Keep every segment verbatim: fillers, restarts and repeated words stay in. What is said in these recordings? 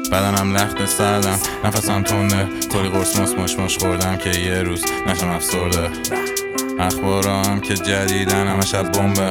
بدنم لخت سردم، نفسم تنده، کلی قرص مس مش مش خوردم که یه روز نشم افسرده. اخبارام که جدیدن همه شب بمبه،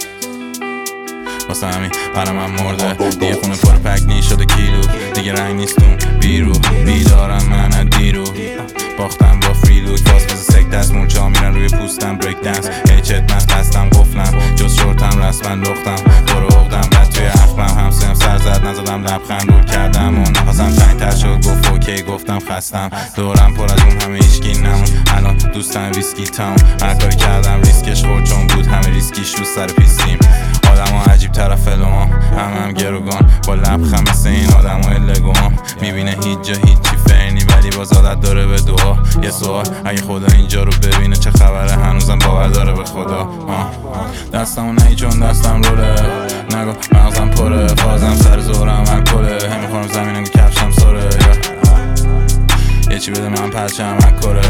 واسه همین قلمم مرده. دیگه خونه پر پکنی شده کیلو، دیگه رنگ نیستون بیرو. بیدارم من از دیرو، باختم با فریلوک، فاس فاز سک دست موچا میرن روی پوستم بریک دنس. هیچت مست بستم قفلم، جز شورتم رسمن لختم، برو اقدم بعد توی اخمم. همسایم سر زد نزدم لبخند دور کردم و نفسم تنگ تر شد. گفت اوکی گفتم خستم، دورم پر از اون همه ایشکی نمون. الان دوستم ویسکی تاون، هر کاری کردم ریسکش خورد چون بود همه ریسکیش رو سر پیستیم. آدم ها عجیب طرف لوام، همه هم گروگان با لبخند مثل این آدم های لگوام. میبینه هیچ جا هیچی فرنی ولی باز عادت داره به دعا. یه سوال اگه خدا اینجا رو ببینه چه خبره، هنوزم باور داره به خدا. دستمو نهی چون دستم روله، نگو مغزم پره، فازم سر زورم الکله. هم میخورم زمینم که کفشم سره، یه چی بده من پرچم اکره،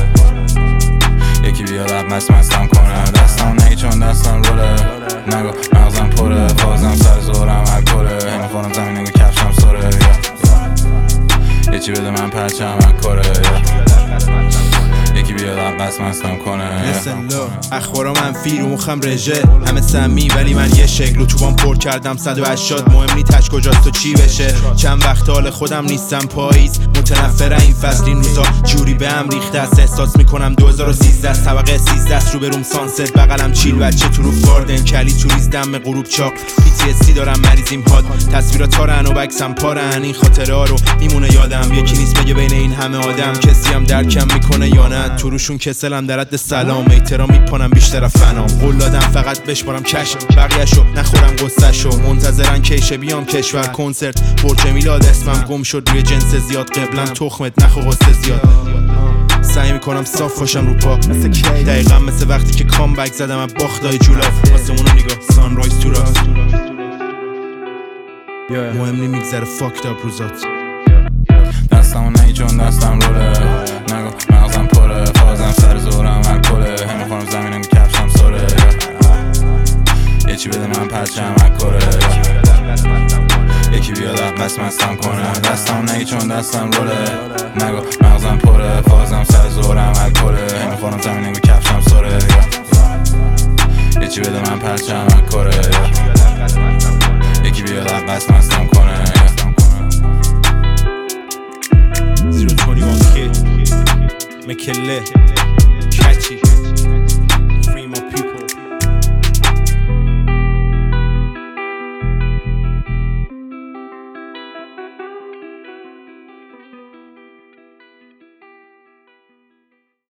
یکی بیاد عبمس مستم کنه. دستم نهی چون دستم روله، نگو مغزم پره، فازم سر زورم الکله. هم میخورم زمینم که کفشم سره، یه چی بده من پرچم اکره، یکی بیاد عباس مستم کنه. لسن لو اخبارا منفی رو مخم رژه، همه سمی ولی من یه شکل. توبام پر کردم صد و هشتاد، مهم نی تش کجاست و چی بشه. چند وقت حال خودم نیستم، پاییز متنفره این فصل. این روزا جوری به هم ریخته است، احساس میکنم دو هزار و سیزده است. طبقه سیزده است رو بروم سانست، بغلم چیل بچه تو روف گاردن. کلی تو ریز دم غروب چاق، پی تی اس دی دارم مریضیم هاد. تصویرات تارن و بکسم پارن، این خاطره ها رو میمونه یادم. یکی نیست بگه بین این همه آدم کسی هم درکم میکنه یا نه. تو روشون کسلم در حد سلام، احترام میکنم بیشتر فنام. قول دادم فقط بشمارم کش، بقیه‌شو نخورم قصه‌شو. منتظرن کیشه بیام کشور کنسرت، برج میلاد اسمم گم شد روی جنس زیاد. قبلا تخمت نخو قصه زیاد، سعی میکنم صاف باشم رو پا مثل کی. دقیقا مثل وقتی که کامبک زدم از باختای جولاف. واسه اونو نگاه سانرایز تو راست، مهم نی میگذره فاکت اپ روزات. دستمو نهی چون دستم روله، نگو مغزم پره، فازم سر زورم الکله. هم میخورم زمینم که کفشم سره، یه چی بده من پرچم اکره، یکی بیاد عباس مستم کنه. دستم نهی چون دستم روله، نگو مغزم پره، فازم سر زورم الکله. هم میخورم زمینم که کفشم سره، یه چی بده من پرچم اکره، یکی بیاد عباس مستم کنه. زیرو بیست و یک Kid مکله